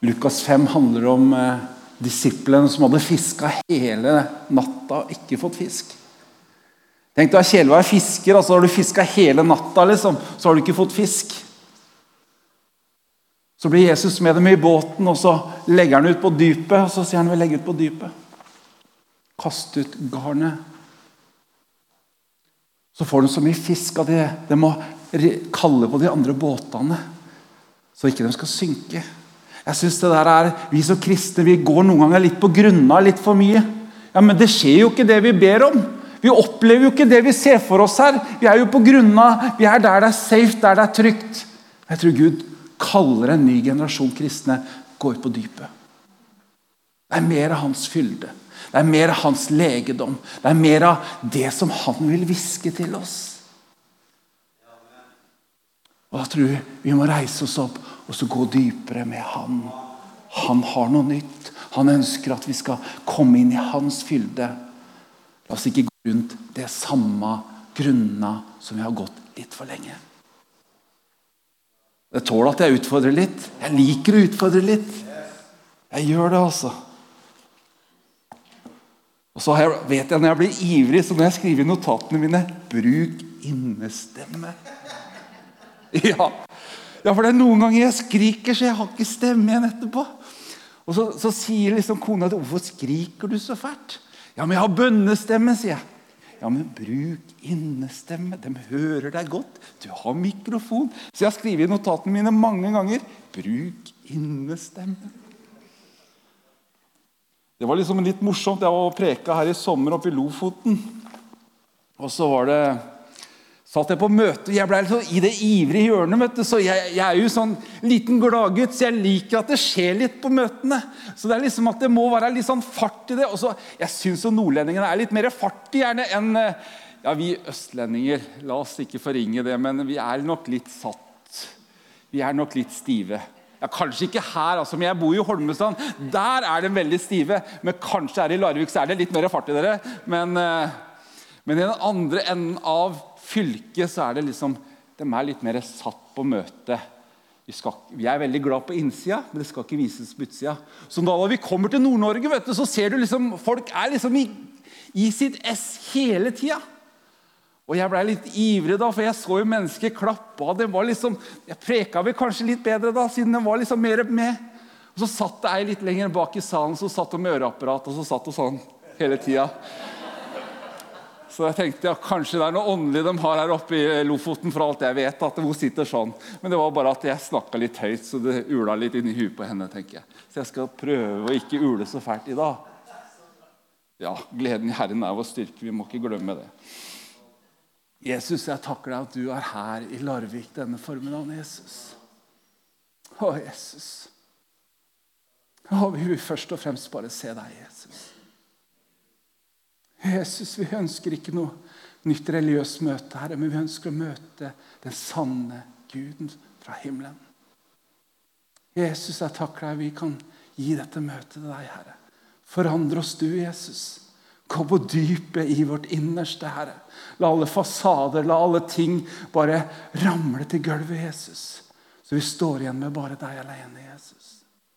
Lukas 5 handler om disiplene som hadde fisket hele natta og ikke fått fisk. Tenk deg kjedelig å være fisker, altså har du fisket hele natta, liksom, så har du ikke fått fisk. Så blir Jesus med dem i båten, og så legger han ut på dypet, og så sier han, vi legger ut på dypet. Kast ut garnet. Så får de så mye fisk at de må kalle på de andre båtene, så ikke de skal synke. Jeg synes det der vi som kristne, vi går noen ganger litt på grunna, litt for mye. Ja, men det skjer jo ikke det vi ber om. Vi opplever jo ikke det vi ser for oss her. Vi jo på grunna, vi der det safe, der det trygt. Jeg tror Gud kaller en ny generasjon kristne gå ut på dypet. Det mer av hans fylde. Det mer av hans legedom. Det mer av det som han vil viske til oss. Og da tror jeg vi må reise oss opp og så gå dypere med han. Han har noe nytt. Han ønsker at vi skal komme inn i hans fylde. La oss ikke gå rundt det samme grunna som vi har gått litt for lenge. Det tåler at jeg utfordrer litt. Jeg liker å utfordre litt. Jeg gjør det altså. Og så vet jeg når jeg blir ivrig, så når jeg skriver i notatene mine, bruk innestemme. Ja, for det noen ganger jeg skriker, så jeg har ikke stemme igjen etterpå. Og så sier liksom kona, hvorfor skriker du så fælt? Ja, men jeg har bønnestemme, sier jeg. Ja, men bruk innestemme. De hører deg godt. Du har mikrofon. Så jeg har skrevet i notatene mine mange ganger. Bruk innestemme. Det var liksom litt morsomt. Jeg var og preka her i sommer oppe i Lofoten. Og så satt jeg på møte. Jeg ble liksom i det ivrige hjørnet, vet du. Så jeg jo sånn liten gladgutt, så jeg liker at det skjer litt på møtene. Så det liksom at det må være litt sånn fart i det. Og så, jeg synes jo nordlendingene litt mer fart i gjerne enn vi østlendinger. La oss ikke forringe det, men vi nok litt satt. Vi nok litt stive. Ja, kanskje ikke her, altså, men jeg bor i Holmestrand. Der de veldig stive, men kanskje her i Larvik så det litt mer fart i dere. Men i den andre enden av fylket så det liksom, de litt mer satt på møte. Vi veldig glad på innsida, men det skal ikke vises på utsida. Så da vi kommer til Nord-Norge, vet du, så ser du liksom, folk liksom i sitt ess hele tida. Og jeg ble litt ivrig da, for jeg så jo mennesker klappe, og det var liksom, jeg preka vel kanskje litt bedre da, siden det var liksom mer med. Og så satt jeg litt lenger bak i salen, så satt de med øreapparat, og så satt de sånn hele tida. Så jeg tenkte, ja, kanskje det noe åndelig de har her oppe i Lofoten, for alt jeg vet, at hun sitter sånn. Men det var bare at jeg snakket litt høyt, så det ula litt inn i huet på henne, tenker jeg. Så jeg skal prøve å ikke ule så fælt i dag. Ja, gleden i Herren vår styrke, vi må ikke glemme det. Jesus, jeg takker deg at du her i Larvik denne formiddagen, Jesus. Å, Jesus. Vi vil først og fremst bare se deg, Jesus. Jesus, vi ønsker ikke noe nytt religiøst møte, Herre, men vi ønsker å møte den sanne Guden fra himmelen. Jesus, jeg takker deg, vi kan gi dette møtet til deg, Herre. Forandre oss du, Jesus. Gå på dypet i vårt innerste, Herre. La alle fasader, la alle ting bare ramle til gulvet, Jesus. Så vi står igjen med bare deg alene, Jesus.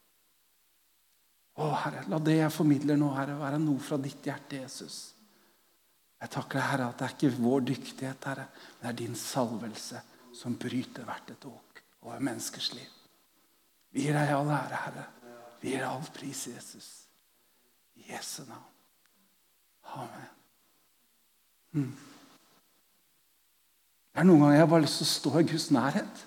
Å, Herre, la det jeg formidler nå, Herre, være noe fra ditt hjerte, Jesus. Jeg takker deg, Herre, at det ikke vår dyktighet, Herre, men det din salvelse som bryter hvert et åk over menneskers liv. Vi gir deg all ære, Herre. Vi gir deg all pris, Jesus. I Jesu navn. Amen. Det noen ganger jeg bare har lyst til å stå i Guds nærhet.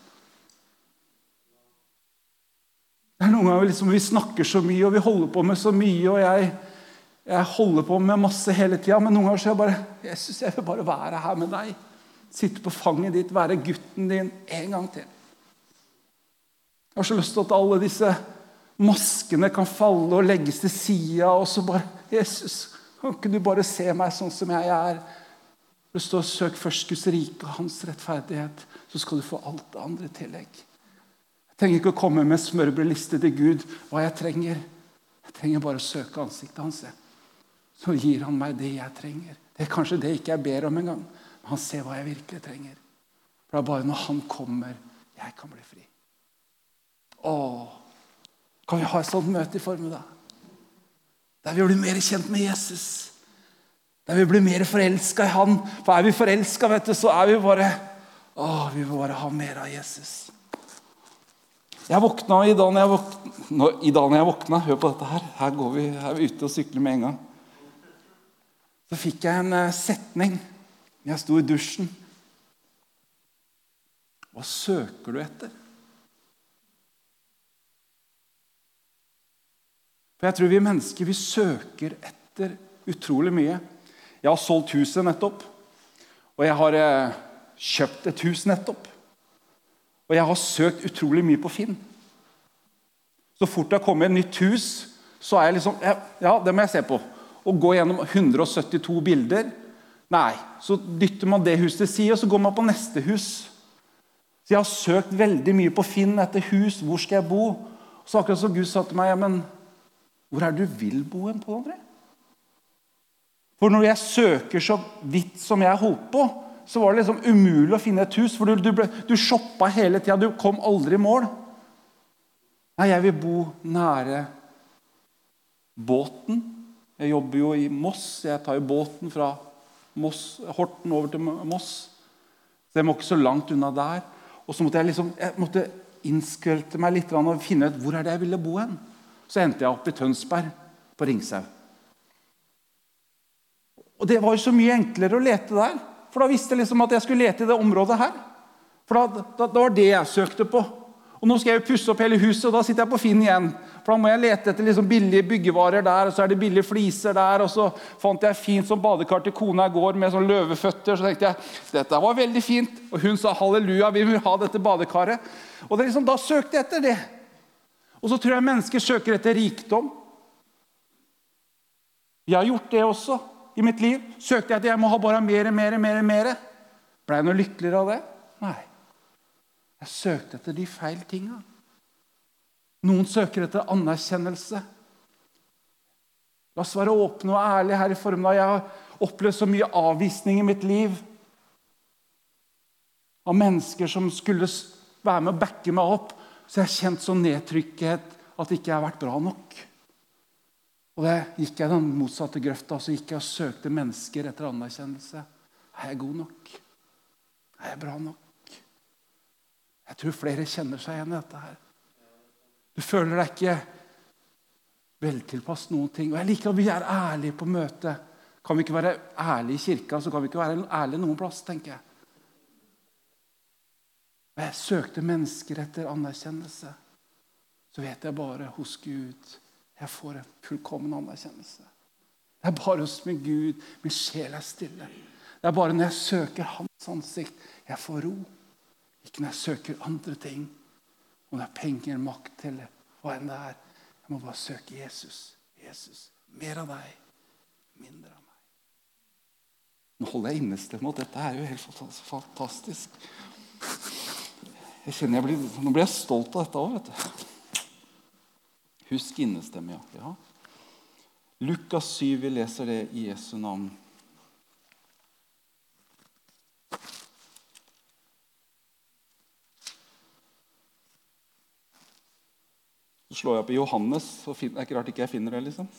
Det noen ganger liksom, vi snakker så mye, og vi holder på med så mye, og jeg holder på med masse hele tiden, men noen ganger så jeg bare, Jesus, jeg vil bare være her med deg. Sitte på fanget ditt, være gutten din en gang til. Jeg har så lyst til at alle disse maskene kan falle og legges til siden, og så bare, Jesus, kan ikke du bare se meg sånn som jeg er? Du står og søk først Guds rike og hans rettferdighet, så skal du få alt det andre tillegg. Jeg trenger ikke å komme med smørbrødliste til Gud hva jeg trenger. Jeg trenger bare å søke ansiktet hans. Så gir han meg det jeg trenger. Det kanskje det ikke jeg ber om en gang, men han ser hva jeg virkelig trenger. For det bare når han kommer, jeg kan bli fri. Kan vi ha et sånt møte i formiddag? Der vi blir mer kjent med Jesus. Der vi blir mer forelsket i han. For vi forelsket, vet du, så vi bare, vi vil bare ha mer av Jesus. Jeg våkna i dag når jeg våkna, hør på dette her. Her er vi ute og sykler med en gang. Så fikk jeg en setning. Jeg sto i dusjen. Hva søker du etter? For jeg tror vi mennesker, vi søker etter utrolig mye. Jeg har solgt huset nettopp, og jeg har kjøpt et hus nettopp. Og jeg har søkt utrolig mye på Finn. Så fort det har kommet et nytt hus, så jeg liksom, ja, det må jeg se på. Og gå gjennom 172 bilder. Nei, så dytter man det huset til siden, og så går man på neste hus. Så jeg har søkt veldig mye på Finn etter hus, hvor skal jeg bo? Så akkurat som Gud sa til meg, ja, men hvor er det du vil bo en på, André? For når jeg søker så vidt som jeg holdt på, så var det liksom umulig å finne et hus, for du shoppet hele tiden, du kom aldri i mål. Nei, jeg vil bo nære båten. Jeg jobber jo i Moss, jeg tar jo båten fra Horten over til Moss. Så jeg må ikke så langt unna der. Og så måtte jeg innskrelte meg litt og finne ut hvor er det jeg ville bo hen. Så endte jeg opp i Tønsberg på Ringsau. Og det var jo så mye enklere å lete der. For da visste jeg liksom at jeg skulle lete i det området her. For da var det jeg søkte på. Og nå skal jeg jo pusse opp hele huset, og da sitter jeg på Finn igjen. For da må jeg lete etter liksom billige byggevarer der, og så er det billige fliser der, og så fant jeg fint som badekar til kona i går med sånn løveføtter, så tenkte jeg, dette var veldig fint. Og hun sa, halleluja, vi vil ha dette badekaret. Og det liksom, da søkte jeg etter det. Og så tror jeg mennesker søker etter rikdom. Jeg har gjort det også i mitt liv. Søkte jeg etter, jeg må ha bare mer. Ble jeg noe lykkeligere av det? Nei. Jeg søkte etter de feil tingene. Noen søker etter anerkjennelse. La oss være åpne og ærlige her i formiddag. Jeg har opplevd så mye avvisning i mitt liv. Av mennesker som skulle være med og backe meg opp. Så jeg har kjent sånn nedtrykkhet at ikke jeg har vært bra nok. Og det gikk jeg den motsatte grøfta, og så gikk jeg og søkte mennesker etter anerkjennelse. Er jeg god nok? Er jeg bra nok? Jeg tror flere kjenner seg igjen i dette her. Du føler deg ikke veltilpass noen ting. Og jeg liker at vi er ærlige på møtet. Kan vi ikke være ærlige i kirka, så kan vi ikke være ærlige noen plass, tenker jeg. Og jeg søkte mennesker etter anerkjennelse. Så vet jeg bare hos Gud, jeg får en fullkommen anerkjennelse. Det er bare hos min Gud, min sjel er stille. Det er bare når jeg søker hans ansikt, jeg får ro. Ikke når jeg søker andre ting. Om det er penger, makt eller hva enn det er. Jeg må bare søke Jesus. Jesus, mer av deg, mindre av meg. Nå holder jeg innestemme, og dette er jo helt fantastisk. Jeg kjenner nå blir jeg stolt av dette også, vet du. Husk innestemme, ja. Lukas 7, vi leser det i Jesu navn. Så slår jeg opp i Johannes, så det er ikke rart ikke jeg finner det, liksom.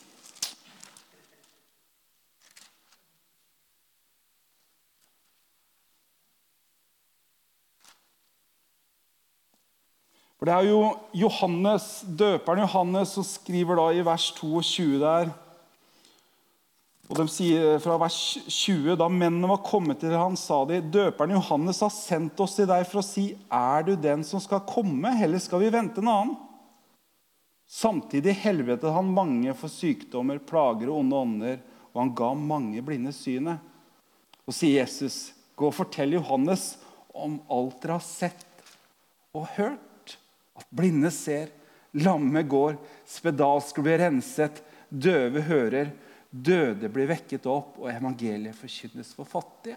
For det er jo Johannes, døperen Johannes, som skriver da i vers 22 der. Og de sier fra vers 20, da mennene var kommet til han, sa de, døperen Johannes har sendt oss til deg for å si, er du den som skal komme, eller skal vi vente en annen? Samtidig helvetet han mange for sykdommer, plager og onde ånder, og han ga mange blinde synet. Og sier Jesus, gå og fortell Johannes om alt dere har sett og hørt. At blinde ser, lamme går, spedalske blir renset, døve hører, døde blir vekket opp, og evangeliet forkynnes for fattige.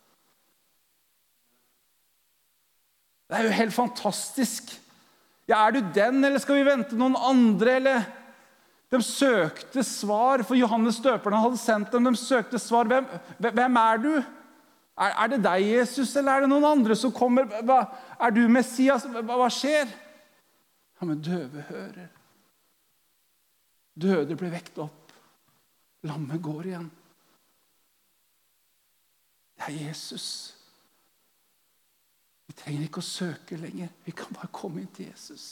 Det er jo helt fantastisk. Ja, er du den, eller skal vi vente noen andre, eller? De søkte svar, for Johannes døperen hadde sendt dem, de søkte svar. Hvem er du? Er det deg, Jesus, eller er det noen andre som kommer? Er du Messias? Hva skjer? Ja, men døve hører, Døde blir vekt opp. Lammet går igjen. Det er Jesus. Vi trenger ikke å søke lenger. Vi kan bare komme inn til Jesus.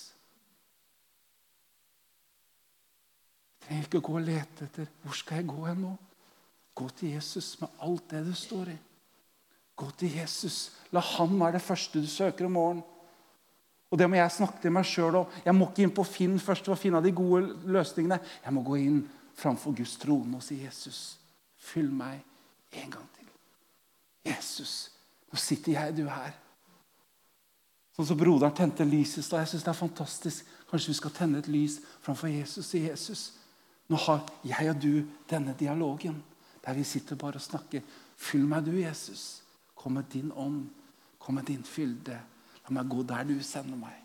Vi trenger ikke å gå og lete etter. Hvor skal jeg gå hen nå? Gå til Jesus med alt det du står i. Gå til Jesus. La han være det første du søker om morgenen. Og det må jeg snakke til meg selv om. Jeg må ikke inn på Finn først for å finne de gode løsningene. Jeg må gå inn framfor Guds trone og si, Jesus, fyll meg en gang til. Jesus, nå sitter jeg, du her. Sånn som broderen tente lys i stad. Jeg synes det er fantastisk. Kanskje vi skal tenne et lys framfor Jesus i Jesus. Nå har jeg og du denne dialogen, der vi sitter bare og snakker. Fyll meg du, Jesus. Kom med din ånd. Kom med din fylde. La meg gå der du sender meg.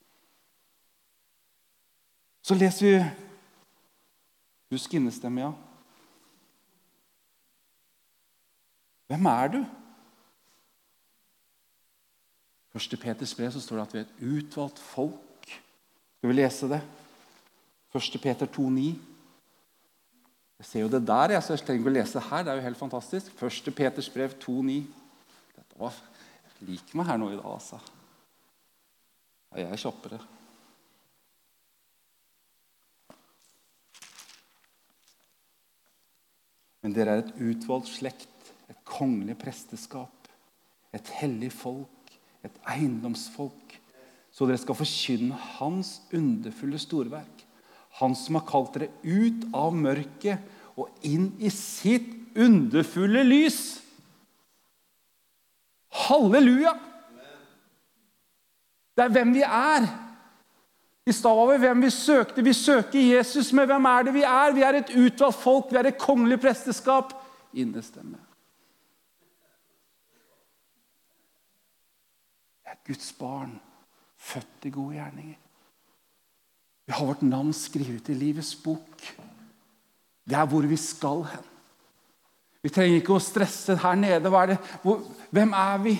Så leser vi, husk innestemme, ja. Hvem er du? Første Peters brev så står det at vi er et utvalgt folk. Skal vi lese det? Første Peter 2,9. Jeg ser jo det der, så jeg trenger ikke å lese det her. Det er jo helt fantastisk. Første Peters brev 2,9. Dette var, jeg liker meg her nå i dag, altså. Ja, jeg er kjappere. Men dere er et utvalgt slekt, et kongelig presteskap, et hellig folk, et eiendomsfolk, så dere skal forkynne hans underfulle storverk. Han som har kalt dere ut av mørket og inn i sitt underfulle lys. Halleluja! Det er hvem vi er. I stad var vi hvem vi søkte. Vi søker Jesus, men hvem er det vi er? Vi er et utvalgt folk, vi er et kongelig presteskap. Innestemme. Vi er Guds barn, født i gode gjerninger. Vi har vårt navn skrevet i livets bok. Det er hvor vi skal hen. Vi trenger ikke å stresse her nede. Hvem er vi?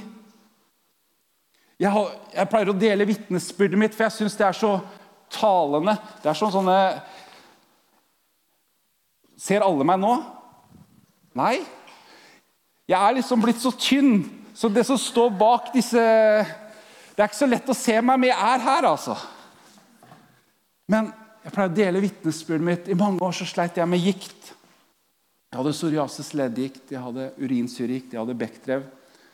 Jeg pleier å dele vitnesbyrdet mitt, for jeg synes det er så talende. Det er sånne... Ser alle meg nå? Nei. Jeg er liksom blitt så tynn, så det som står bak disse... Det er ikke så lett å se meg, men jeg er her, altså. Men jeg pleier å dele vitnesbyrdet mitt. I mange år så sleit jeg med gikt. Jeg hadde psoriasis leddgikt, jeg hadde urinsyregikt, jeg hadde Bechdrev.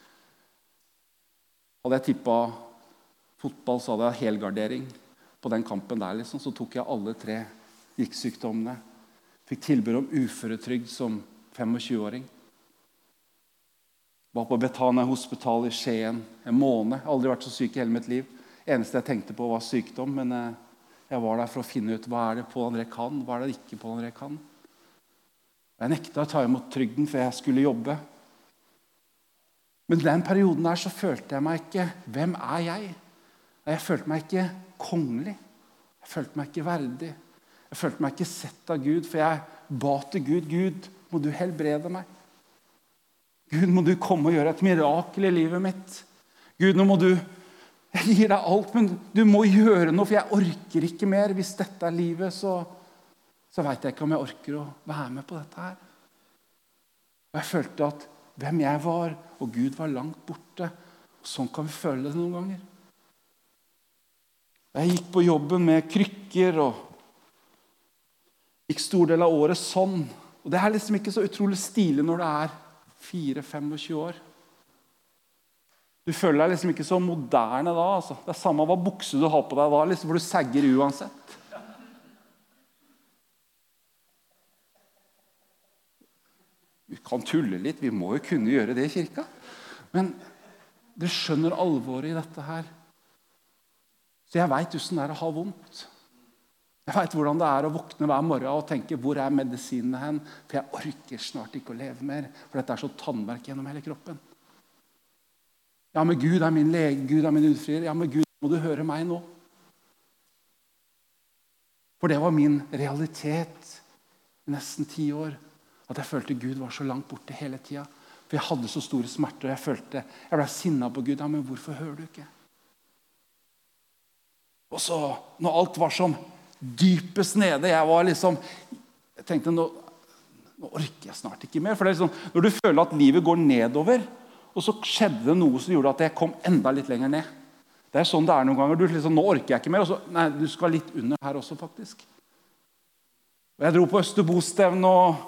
Hadde jeg tippet fotball, så hadde jeg helgardering på den kampen der. Liksom. Så tok jeg alle 3 giktsykdommene. Fikk tilbud om uføretrygd som 25-åring. Var på Betania hospital i Skien en måned. Aldri vært så syk i hele mitt liv. Eneste jeg tenkte på var sykdom, men jeg var der for å finne ut hva er det Pål André kan, hva er det ikke Pål André kan. Jeg nekta å ta imot trygden, for jeg skulle jobbe. Men den perioden der så følte jeg meg ikke, hvem er jeg? Jeg følte meg ikke kongelig. Jeg følte meg ikke verdig. Jeg følte meg ikke sett av Gud, for jeg ba til Gud, Gud, må du helbrede meg? Gud, må du komme og gjøre et mirakel i livet mitt? Gud, nå må du, jeg gir deg alt, men du må gjøre noe, for jeg orker ikke mer. Hvis dette er livet, så vet jeg ikke om jeg orker å være med på dette her. Og jeg følte at hvem jeg var, og Gud var langt borte. Og sånn kan vi føle det noen ganger. Jeg gikk på jobben med krykker, og gikk stor del av året sånn. Og det er liksom ikke så utrolig stilig når det er 24-25 år. Du føler deg liksom ikke så moderne da. Altså. Det er samme hva bukse du har på deg da, liksom, for du sagger uansett. Vi kan tulle litt, vi må jo kunne gjøre det i kirka. Men dere skjønner alvoret i dette her. Så jeg vet hvordan det er å ha vondt. Jeg vet hvordan det er å våkne hver morgen og tenke, hvor er medisinene hen? For jeg orker snart ikke å leve mer, for dette er så tannverk gjennom hele kroppen. Ja, men Gud er min lege, Gud er min utfrier. Ja, men Gud, må du høre meg nå? For det var min realitet i nesten 10 år. At jeg følte Gud var så langt borte hele tiden. For jeg hadde så store smerter, og jeg ble sinnet på Gud. Ja, men hvorfor hører du ikke? Og så, når alt var som dypest nede. Jeg tenkte, nå orker jeg snart ikke mer. For det sånn, når du føler at livet går nedover, og så skjedde det noe som gjorde at jeg kom enda litt lenger ned. Det sånn det noen ganger. Nå orker jeg ikke mer. Og så, nei, du skal litt under her også, faktisk. Og jeg dro på Østerbostevn, og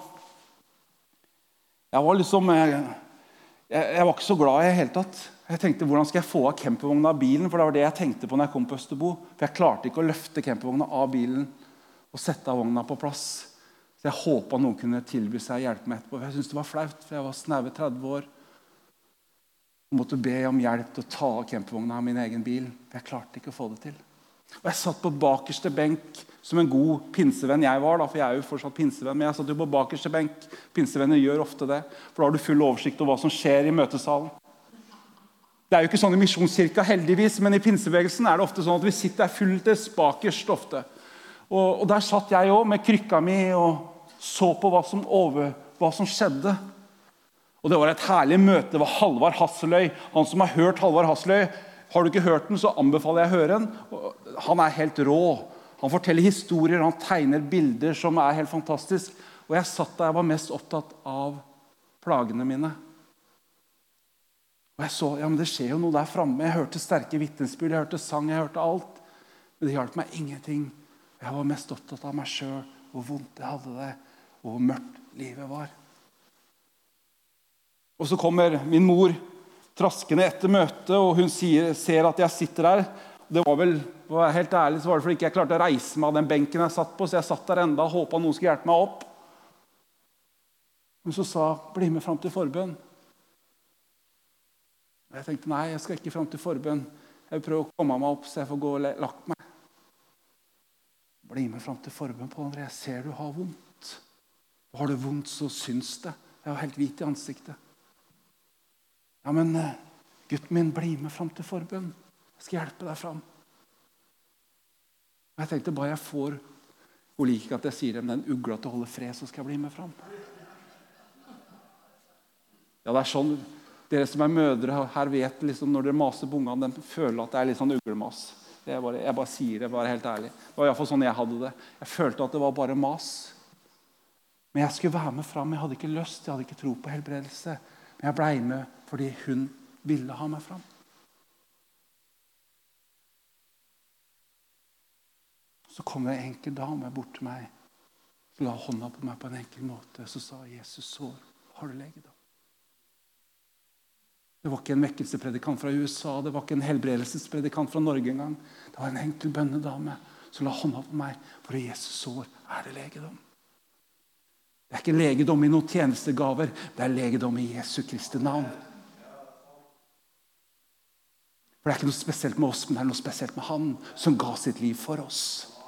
jeg var ikke så glad i det hele tatt. Jeg tenkte, hvordan skal jeg få av campervogna av bilen? For det var det jeg tenkte på når jeg kom på Østerbo. For jeg klarte ikke å løfte campervogna av bilen og sette av vogna på plass. Så jeg håpet noen kunne tilby seg å hjelpe meg etterpå. Jeg syntes det var flaut, for jeg var snaue 30 år. Jeg måtte be om hjelp til å ta av campervogna av min egen bil. For jeg klarte ikke å få det til. Og jeg satt på bakerste benk som en god pinsevenn jeg var, for jeg er jo fortsatt pinsevenn, men jeg satt jo på bakerste benk. Pinsevenner gjør ofte det, for da har du full oversikt over hva som skjer i møtesalen. Det er jo ikke sånn i misjonskirka heldigvis, men i pinsebevegelsen er det ofte sånn at vi sitter fulltes bakerst ofte. Og der satt jeg også med krykka mi og så på hva som skjedde. Og det var et herlig møte. Det var Halvard Hasseløy. Han som har hørt Halvard Hasseløy, har du ikke hørt den, så anbefaler jeg å høre den. Han er helt rå. Han forteller historier, han tegner bilder som er helt fantastisk. Og jeg satt der, jeg var mest opptatt av plagene mine. Og jeg så, ja, men det skjer jo noe der fremme. Jeg hørte sterke vitnesbyrd, jeg hørte sang, jeg hørte alt. Men det hjalp meg ingenting. Jeg var mest opptatt av meg selv, hvor vondt jeg hadde det, og hvor mørkt livet var. Og så kommer min mor traskende etter møtet, og hun ser at jeg sitter der. Det var vel, for å være helt ærlig, så var det fordi ikke jeg klarte å reise meg av den benken jeg satt på, så jeg satt der enda og håpet noen skulle hjelpe meg opp. Men så sa, bli med frem til forbønn. Jeg tenkte, nei, jeg skal ikke frem til forbønn. Jeg vil prøve å komme meg opp, så jeg får gå og lagt meg. Bli med frem til forbønn, Pål André. Jeg ser du har vondt. Og har du vondt, så syns det. Jeg var helt hvit i ansiktet. Ja, men gutten min, bli med frem til forbønn. Jeg skal hjelpe deg frem. Og jeg tenkte, bare jeg får, hun liker at jeg sier dem, den ugla til å holde fred, så skal jeg bli med frem. Ja, det er sånn, dere som er mødre her vet, liksom, når dere maser på ungene, de føler at det er litt sånn uglemas. Jeg bare sier det, bare helt ærlig. Det var i hvert fall sånn jeg hadde det. Jeg følte at det var bare mas. Men jeg skulle være med frem, jeg hadde ikke lyst, jeg hadde ikke tro på helbredelse. Men jeg ble med fordi hun ville ha meg frem. Så kom det en enkel dame bort til meg, så la hånda på meg på en enkel måte, så sa Jesus sår, har du legedom? Det var ikke en vekkelsespredikant fra USA, det var ikke en helbredelsespredikant fra Norge engang. Det var en enkel bønnedame som la hånda på meg, for Jesus sår, er det legedom? Det er ikke legedom i noen tjenestegaver, det er legedom i Jesu Kristi navn. For det er ikke noe spesielt med oss, men det er noe spesielt med han som ga sitt liv for oss.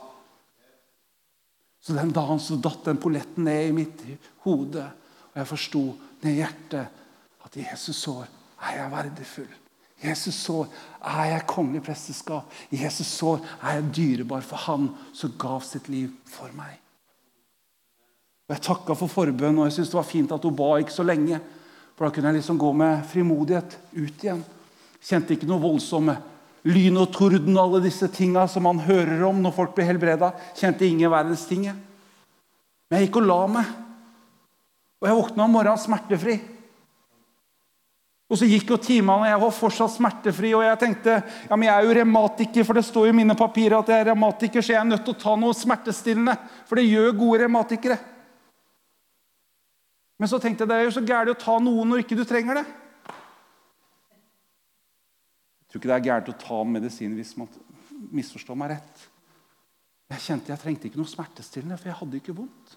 Så den dagen så datt den polletten ned i mitt hode, og jeg forstod ned i hjertet at Jesus sår, er jeg verdifull. Jesus sår, er jeg kongelig presteskap. Jesus sår, er jeg dyrebar for han som gav sitt liv for meg. Og jeg takket for forbønn, og jeg synes det var fint at hun ba ikke så lenge, for da kunne jeg liksom gå med frimodighet ut igjen. Kjente ikke noe voldsomme lyn og torden, alle disse tingene som man hører om når folk blir helbredet. Kjente ingen verdens ting. Men jeg gikk og la meg. Og jeg våknet om morgenen smertefri. Og så gikk jo timene, og jeg var fortsatt smertefri, og jeg tenkte, ja, men jeg er jo revmatiker, for det står jo i mine papirer at jeg er revmatiker, så jeg er nødt til å ta noe smertestillende, for det gjør gode revmatikere. Men så tenkte jeg, det er jo så gærent å ta noe når ikke du trenger det. Jeg tror ikke det er gærent å ta medisin hvis man misforstår meg rett. Jeg kjente jeg trengte ikke noe smertestillende, for jeg hadde ikke vondt.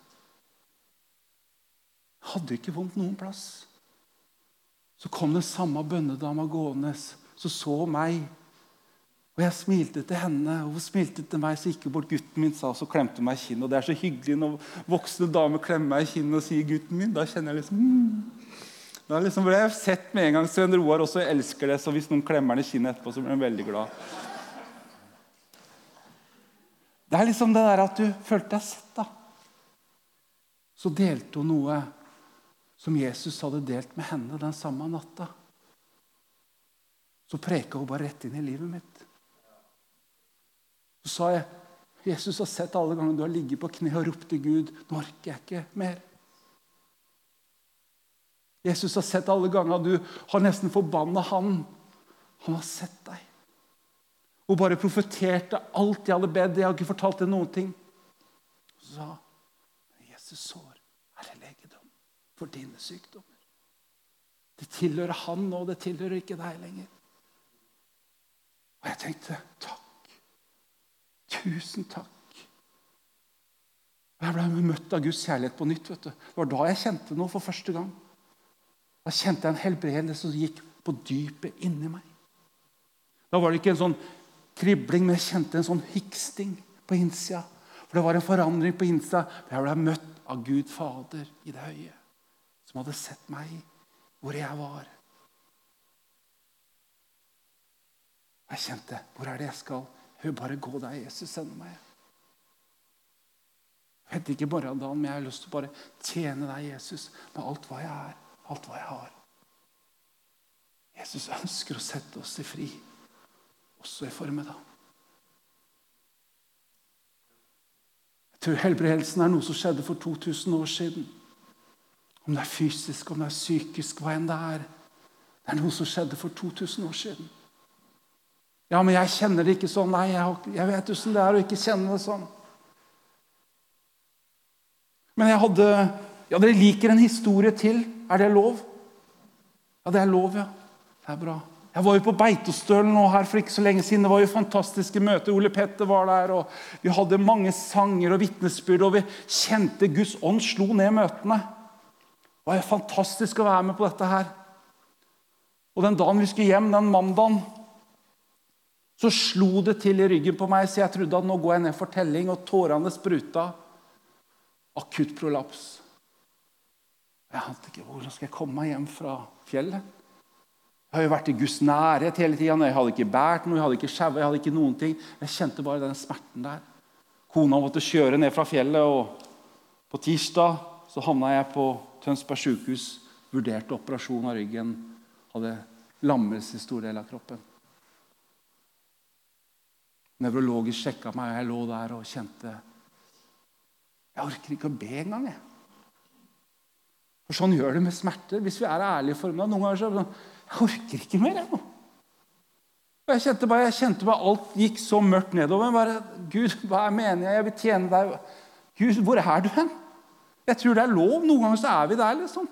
Jeg hadde ikke vondt noen plass. Så kom den samme bønnedama gående, så meg. Og jeg smilte til henne, og hun smilte til meg, så gikk bort gutten min, sa, så klemte hun meg i kinnet. Og det er så hyggelig når voksne damer klemmer meg i kinnet og sier gutten min, da kjenner jeg liksom, da liksom ble jeg sett med en gang. Sven Roar også elsker det, så hvis noen klemmer den i kinnet etterpå, så blir han veldig glad. Det er liksom det der at du følte deg sett da. Så delte hun noe som Jesus hadde delt med henne den samme natta. Så preket hun bare rett inn i livet mitt. Så sa jeg, Jesus har sett alle ganger du har ligget på kne og ropt til Gud, nå orker jeg ikke mer. Jesus har sett alle ganger du har nesten forbannet han. Han har sett deg. Og bare profeterte alt jeg hadde bedt. Jeg har ikke fortalt deg noen ting. Og så sa Jesus sår er legedom for dine sykdommer. Det tilhører han nå, det tilhører ikke deg lenger. Og jeg tenkte, takk. Tusen takk. Og jeg ble møtt av Guds kjærlighet på nytt, vet du. Det var da jeg kjente noe for første gang. Da kjente jeg en helbredelse som gikk på dypet inni meg. Da var det ikke en sånn kribling, men jeg kjente en sånn hiksting på innsida. For det var en forandring på innsida. Jeg ble møtt av Gud Fader i det høye, som hadde sett meg hvor jeg var. Jeg kjente, hvor er det jeg skal? Jeg vil bare gå der Jesus sender meg. Jeg vet ikke morgendagen, men jeg har lyst til å bare tjene deg, Jesus, med alt hva jeg er, alt hva jeg har. Jesus ønsker å sette oss i fri, også i formiddag. Jeg tror helbredelsen er noe som skjedde for 2000 år siden. Om det er fysisk, om det er psykisk, hva enn det er. Det er noe som skjedde for 2000 år siden. Ja, men jeg kjenner det ikke sånn. Nei, jeg vet hvordan det er å ikke kjenne det sånn. Men dere liker en historie til. Er det lov? Ja, det er lov, ja. Det er bra. Jeg var jo på Beitostølen nå her for ikke så lenge siden. Det var jo fantastiske møter. Ole Petter var der, og vi hadde mange sanger og vitnesbyrd, og vi kjente Guds ånd slo ned møtene. Det var jo fantastisk å være med på dette her. Og den dagen vi skulle hjem, den mandagen, så slo det til i ryggen på meg, så jeg trodde at nå går jeg ned for telling, og tårene spruta. Akutt prolaps. Jeg ante ikke, hvordan skal jeg komme meg hjem fra fjellet? Jeg har jo vært i Guds nærhet hele tiden. Jeg hadde ikke bært noe, jeg hadde ikke skjevet, jeg hadde ikke noen ting. Jeg kjente bare den smerten der. Kona måtte kjøre ned fra fjellet, og på tirsdag så havnet jeg på Tønsberg sykehus, vurderte operasjon av ryggen, hadde lammelse i stor del av kroppen. Nevrologisk sjekket meg, og jeg lå der og kjente, jeg orker ikke å be engang, jeg. For sånn gjør det med smerter. Hvis vi er ærlige for meg, noen ganger så jeg orker ikke mer jeg nå. Og jeg kjente bare alt gikk så mørkt nedover. Bare, Gud, hva er meningen? Jeg vil tjene deg. Gud, hvor er du hen? Jeg tror det er lov. Noen ganger så er vi der, liksom.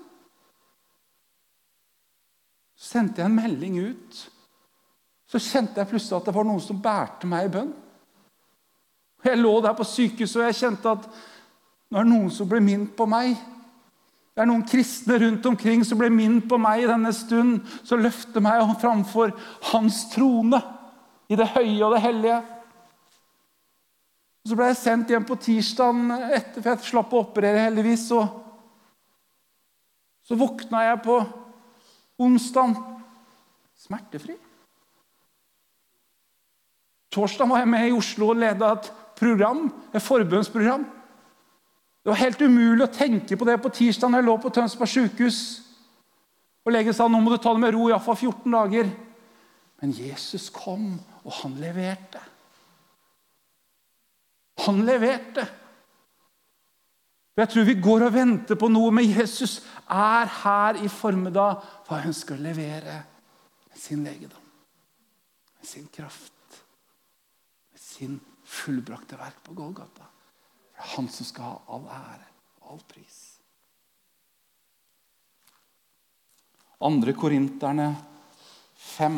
Så sendte jeg en melding ut. Så kjente jeg plutselig at det var noen som bærte meg i bønn. Jeg lå der på sykehuset, og jeg kjente at nå er det noen som ble minnet på meg. Det er noen kristne rundt omkring som ble minnet på meg i denne stund, som løfter meg framfor hans trone i det høye og det hellige. Så ble jeg sendt hjem på tirsdagen etter, for jeg slapp å operere heldigvis, og så våkna jeg på onsdagen smertefri. Torsdagen var jeg med i Oslo og ledet et program, et forbønnsprogram. Det var helt umulig å tenke på det på tirsdag når jeg lå på Tønsberg sykehus. Og legen sa, nå må du ta det med ro, i hvert fall 14 dager. Men Jesus kom, og han leverte. Han leverte. Jeg tror vi går og venter på noe, men Jesus er her i formiddag, for han ønsker å levere med sin legedom, med sin kraft, med sin fullbrakte verk på Golgata. Det er han som skal ha all ære og all pris. 2. Korinterne 5.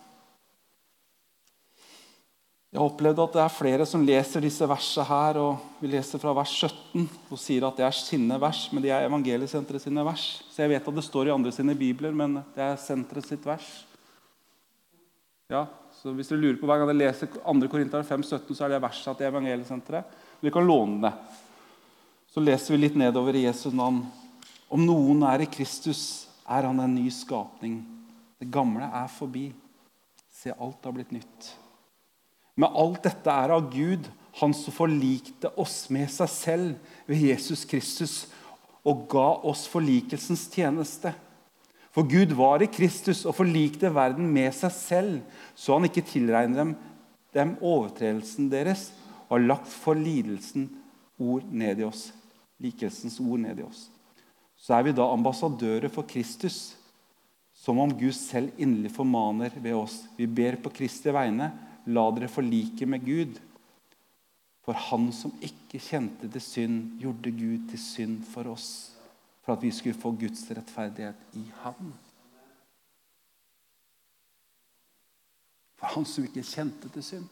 Jeg har opplevd at det er flere som leser disse versene her, og vi leser fra vers 17, og sier at det er sine vers, men det er evangeliesenteret sine vers. Så jeg vet at det står i andre sine bibler, men det er senteret sitt vers. Ja, så hvis dere lurer på hver gang dere leser 2. Korinterne 5, 17, så er det verset til evangeliesenteret. Vi kan låne det. Så leser vi litt nedover i Jesu navn. Om noen er i Kristus, er han en ny skapning. Det gamle er forbi. Se, alt har blitt nytt. Men alt dette er av Gud, han som forlikte oss med seg selv ved Jesus Kristus, og ga oss forlikelsens tjeneste. For Gud var i Kristus og forlikte verden med seg selv, så han ikke tilregner dem overtredelsen deres, og har lagt for lidelsen ord ned i oss. Likelsens ord ned i oss. Så vi da ambassadører for Kristus, som om Gud selv inderlig formaner ved oss. Vi ber på Kristi vegne, la dere forlike med Gud. For han som ikke kjente til synd, gjorde Gud til synd for oss, for at vi skulle få Guds rettferdighet i ham. For han som ikke kjente til synd,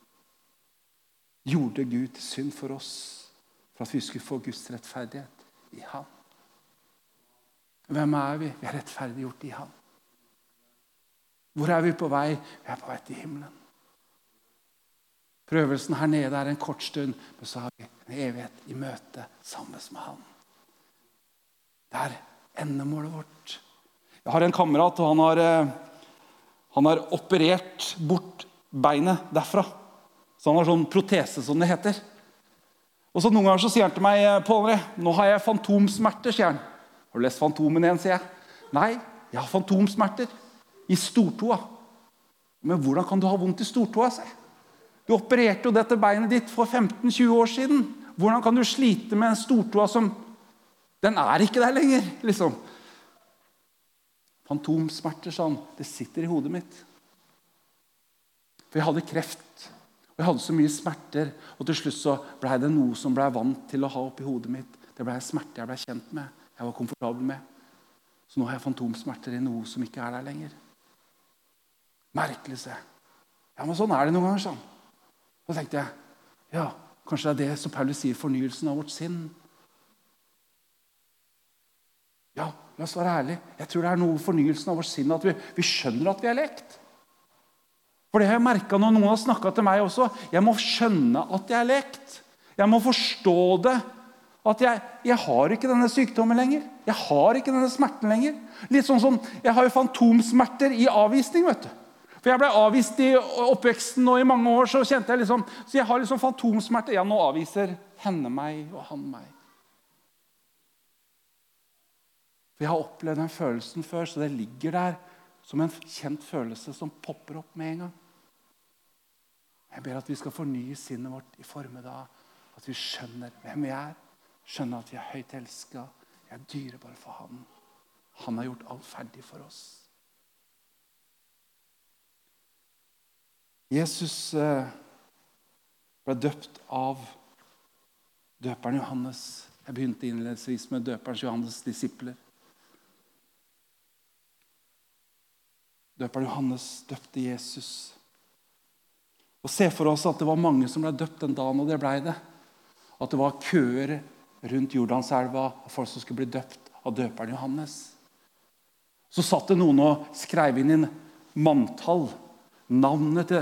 gjorde Gud til synd for oss, for at vi skulle få Guds rettferdighet i ham. Hvem vi? Vi rettferdiggjort i ham. Hvor vi på vei? Vi på vei til himmelen. Prøvelsen her nede en kort stund, men så har vi en evighet i møte sammen med han. Det endemålet vårt. Jeg har en kamerat, og han har operert bort beinet derfra. Så han har sånn protese, som det heter. Og så noen ganger så sier han til meg, Pål André, nå har jeg fantomsmerter, sier han. Har du lest Fantomen igjen, sier jeg. Nei, jeg har fantomsmerter i stortåa. Men hvordan kan du ha vondt i stortåa, sier jeg? Du opererte jo dette beinet ditt for 15-20 år siden. Hvordan kan du slite med en stortåa som... Den ikke der lenger, liksom. Fantomsmerter, sa han. Det sitter i hodet mitt. For jeg hadde kreft. Og jeg hadde så mye smerter. Og til slutt så ble det noe som ble vant til å ha oppi hodet mitt. Det ble en smerte jeg ble kjent med. Jeg var komfortabel med. Så nå har jeg fantomsmerter i noe som ikke der lenger. Merkelig, se. Ja, men sånn det noen ganger, sånn. Så tenkte jeg, ja, kanskje det det som Paulus sier, fornyelsen av vårt sinn. Ja, la oss være ærlige. Jeg tror det noe fornyelsen av vårt sinn, at vi skjønner at vi lekt. For det har jeg merket når noen har snakket til meg også. Jeg må skjønne at jeg lekt. Jeg må forstå det. At jeg har ikke denne sykdommen lenger. Jeg har ikke denne smerten lenger. Litt sånn som, jeg har jo fantomsmerter i avvisning, vet du. For jeg ble avvist i oppveksten, og i mange år så kjente jeg liksom, så jeg har liksom fantomsmerter. Ja, nå avviser henne meg og han meg. For jeg har opplevd den følelsen før, så det ligger der som en kjent følelse som popper opp med en gang. Jeg ber at vi skal fornye sinnet vårt i formiddag, at vi skjønner hvem vi skjønner at vi høyt elsket, jeg dyrebar for han. Han har gjort alt ferdig for oss. Jesus ble døpt av døperen Johannes. Jeg begynte innledningsvis med døperen Johannes disipler. Døperen Johannes døpte Jesus. Og se for oss at det var mange som ble døpt den dagen, og det ble det. At det var køer rundt Jordanselva av folk som skulle bli døpt av døperen Johannes. Så satt det noen og skrev inn i en manntall navnet til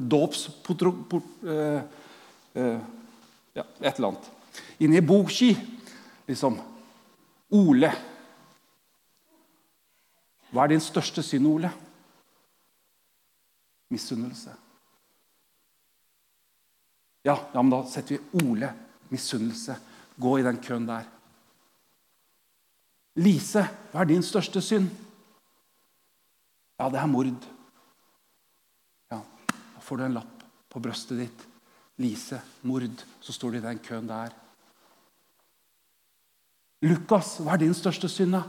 et eller annet. Inne i bokski, liksom, Ole. Hva din største synd, Ole? Misunnelse. Ja, men da setter vi Ole, misunnelse. Gå i den køen der. Lise, hva din største synd? Ja, det mord. Ja, da får du en lapp på brøstet ditt. Lise, mord, så står du i den køen der. Lukas, hva din største synd da?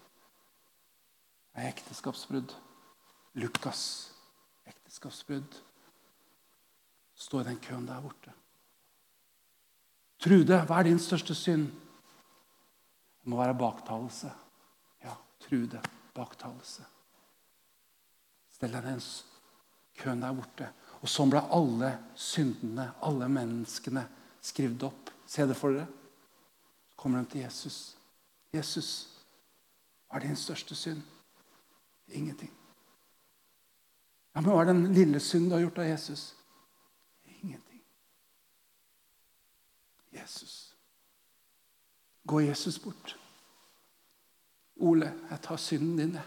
Det ekteskapsbrudd. Lukas, ekteskapsbrudd. Stå i den køen der borte. Trude, hva din største synd? Det må være baktalelse. Ja, Trude, baktalelse. Stell deg den køen der borte. Og sånn ble alle syndene, alle menneskene skrevet opp. Se det for dere. Så kommer de til Jesus. Jesus, hva din største synd? Ingenting. Ja, men hva den lille synd du har gjort av Jesus? Ingenting. Jesus. Gå Jesus bort. Ole, jeg tar synden din.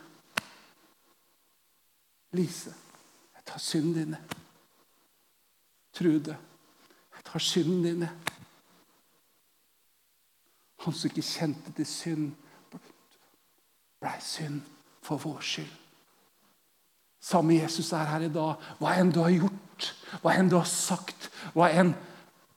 Lise, jeg tar synden din. Trude, jeg tar synden din. Han som ikke kjente til synd, ble synd for vår skyld. Samme Jesus her i dag. Hva enn du har gjort, hva enn du har sagt, hva enn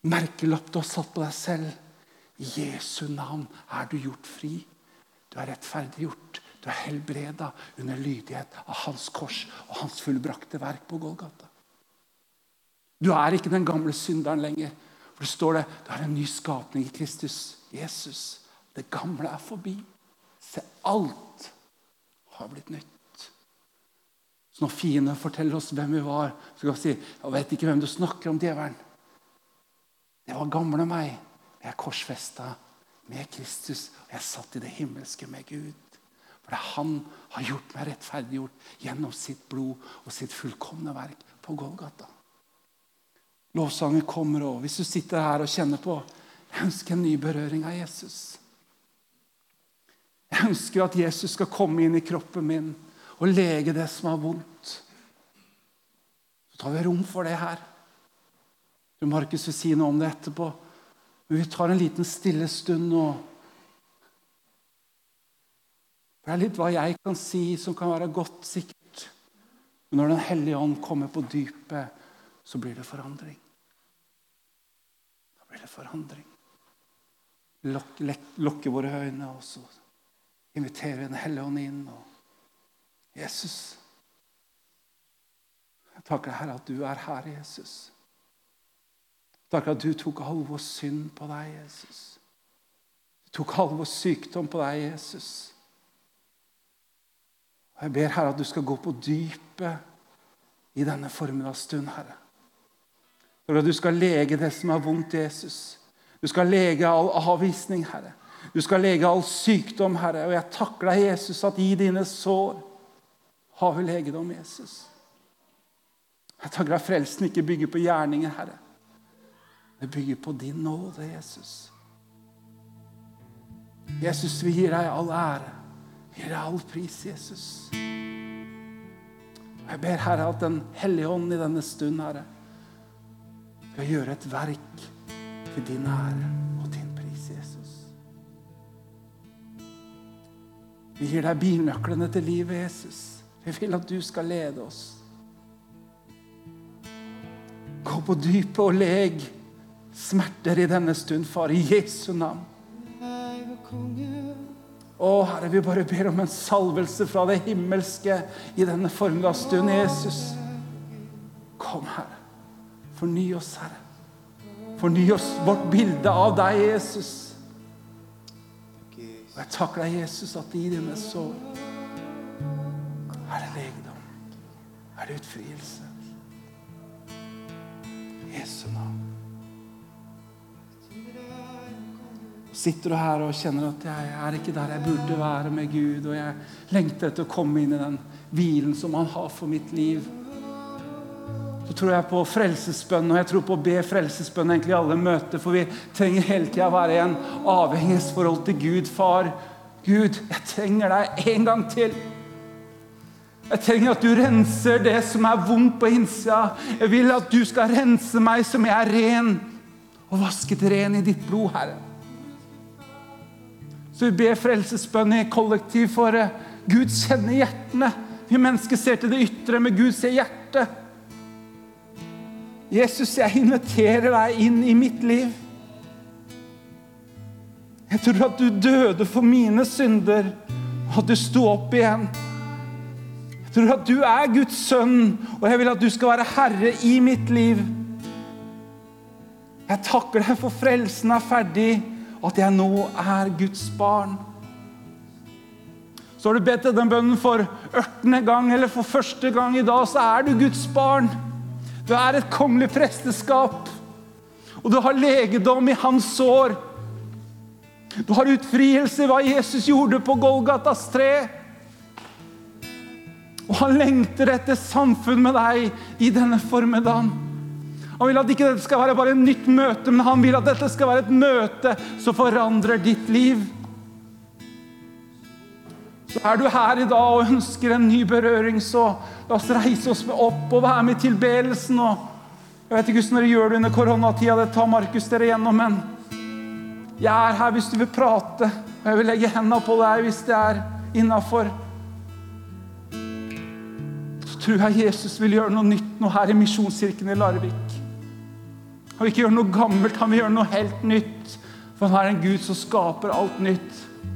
merkelapp du har satt på deg selv. I Jesu navn er du gjort fri. Du er rettferdiggjort. Du er helbreda under lydighet av hans kors og hans fullbrakte verk på Golgata. Du er ikke den gamle synderen lenger. For det står det, du er en ny skapning i Kristus, Jesus. Det gamle er forbi. Se, alt har blitt nytt. Så når fienden forteller oss hvem vi var, så kan vi si, jeg vet ikke hvem du snakker om, djevelen. Det var gamle meg. Jeg er korsfestet med Kristus, og jeg satt i det himmelske med Gud. For det han har gjort meg rettferdiggjort gjennom sitt blod og sitt fullkomne verk på Golgata. Lovsangen kommer også. Hvis du sitter her og kjenner på, jeg ønsker en ny berøring av Jesus. Jeg ønsker at Jesus skal komme inn i kroppen min og lege det som er vondt. Så tar vi rom for det her. Du, Markus, vil si noe om det etterpå. Men vi tar en liten stille stund nå. Det er litt hva jeg kan si som kan være godt sikkert. Men når den hellige ånd kommer på dypet, så blir det forandring. Da blir det forandring. Lukke våre øyne, og så inviterer vi den hellige ånd inn. Og Jesus, jeg takker deg, Herre, at du er her, Jesus. Takk at du tok all vår synd på deg, Jesus. Du tok all vår sykdom på deg, Jesus. Og jeg ber, Herre, at du skal gå på dypet i denne formiddagsstund, Herre. Takk at du skal lege det som er vondt, Jesus. Du skal lege all avvisning, Herre. Du skal lege all sykdom, Herre. Og jeg takker deg, Jesus, at i dine sår har vi legedom, Jesus. Jeg takker deg, frelsen ikke bygger på gjerninger, Herre. Det bygger på din nåde, Jesus. Jesus, vi gir deg all ære. Vi gir deg all pris, Jesus. Jeg ber, Herre, at den hellige ånd i denne stund, Herre, skal gjøre et verk til din ære og din pris, Jesus. Vi gir deg bilnøklene til livet, Jesus. Vi vil at du skal lede oss. Gå på dypet og leg smerter i denne stund, far, i Jesu navn. Herre, vi bare ber om en salvelse fra det himmelske i denne formiddagsstund, Jesus. Kom, Herre. Forny oss, Herre. Forny oss vårt bilde av deg, Jesus. Og jeg takker deg, Jesus, at i dine sår er det legedom. Er det utfrielse. Jesu navn. Sitter du her og kjenner at jeg er ikke der jeg burde være med Gud, og jeg lengter etter å komme inn i den hvilen som han har for mitt liv. Så tror jeg på frelsesbønn, og jeg tror på å be frelsesbønn egentlig i alle møter, for vi trenger hele tiden å være i en avhengighetsforhold til Gud. Far, Gud, jeg trenger deg en gang til. Jeg trenger at du renser det som er vondt på innsida. Jeg vil at du skal rense meg som jeg er ren, og vasket ren i ditt blod, Herre. Så vi ber frelsesbønn i kollektiv, for Gud kjenner hjertene. Vi mennesker ser til det ytre, men Gud ser hjertet. Jesus, jeg inviterer deg inn i mitt liv. Jeg tror at du døde for mine synder, og at du sto opp igjen. Jeg tror at du er Guds sønn, og jeg vil at du skal være herre i mitt liv. Jeg takker deg for frelsen er ferdig, at jeg nå er Guds barn. Så har du bedt den bønnen for 18. gang, eller for første gang i dag, så er du Guds barn. Du er et kongelig presteskap, og du har legedom i hans sår. Du har utfrielse i hva Jesus gjorde på Golgatas tre. Og han lengter etter samfunn med deg i denne formiddagen. Han vil at ikke dette skal være bare et nytt møte, men han vil at dette skal være et møte som forandrer ditt liv. Så er du her i dag og ønsker en ny berøring, så la oss reise oss opp og være med i tilbedelsen. Og jeg vet ikke hvordan dere gjør det under koronatida, det tar Markus dere gjennom, men jeg er her hvis du vil prate, og jeg vil legge hendene på deg hvis det er innenfor. Så tror jeg Jesus vil gjøre noe nytt nå her i Misjonskirken i Larvik. Han vil ikke gjøre noe gammelt, han vil gjøre noe helt nytt. For han er en Gud som skaper alt nytt.